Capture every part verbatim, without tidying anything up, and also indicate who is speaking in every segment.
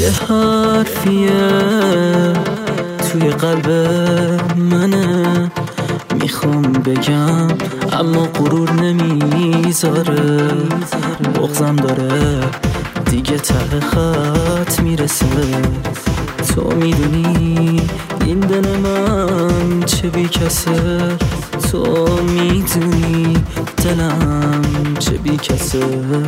Speaker 1: یه حرفیه توی قلب منه، میخوام بگم اما غرور نمیذاره، بغضم داره دیگه ته خط میرسه. تو میدونی این دل من چه بی کسه، تو میدونی دلم چه بی کسه.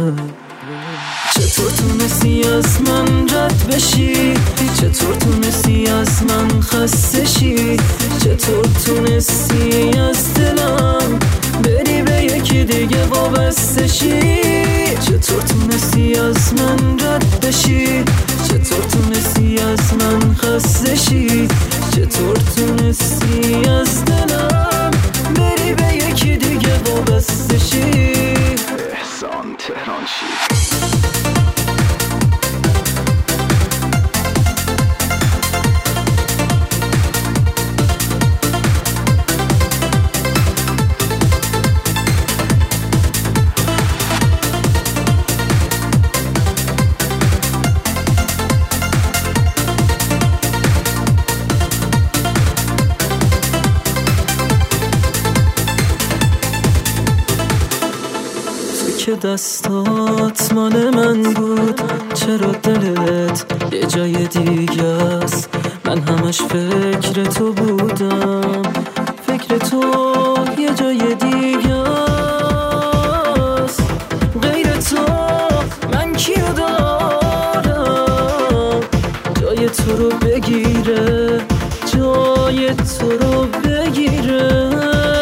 Speaker 1: چطور تونستی از من رد بشی، چطور تونستی از من خسته شی، چطور تونستی از دلم بری به یکی دیگه وابسته شی، چطور تونستی از من رد بشی، چطور تونستی از من خسته شی، چطور تونستی از دلم بری به یکی دیگه وابسته شی. احسان تهرانشی. که دستات مال من بود، چرا دلت یه جای دیگه است؟ من همش فکر تو بودم، فکر تو یه جای دیگه است. غیر تو من کیو دارم جای تو رو بگیره، جای تو رو بگیره.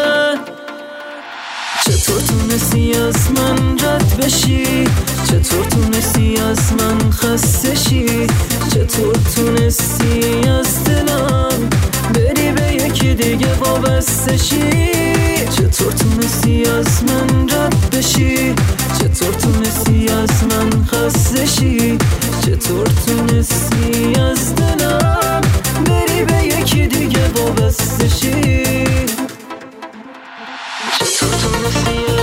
Speaker 1: چطور تونستی از من رد بشی، چطور تونستی از من خسته شی، چطور تونستی از دلم بری به یکی دیگه وابسته شی، چطور تونستی از من رد بشی، چطور تونستی از من خسته شی، چطور تونستی از دلم بری به یکی دیگه وابسته شی، چطور تونستی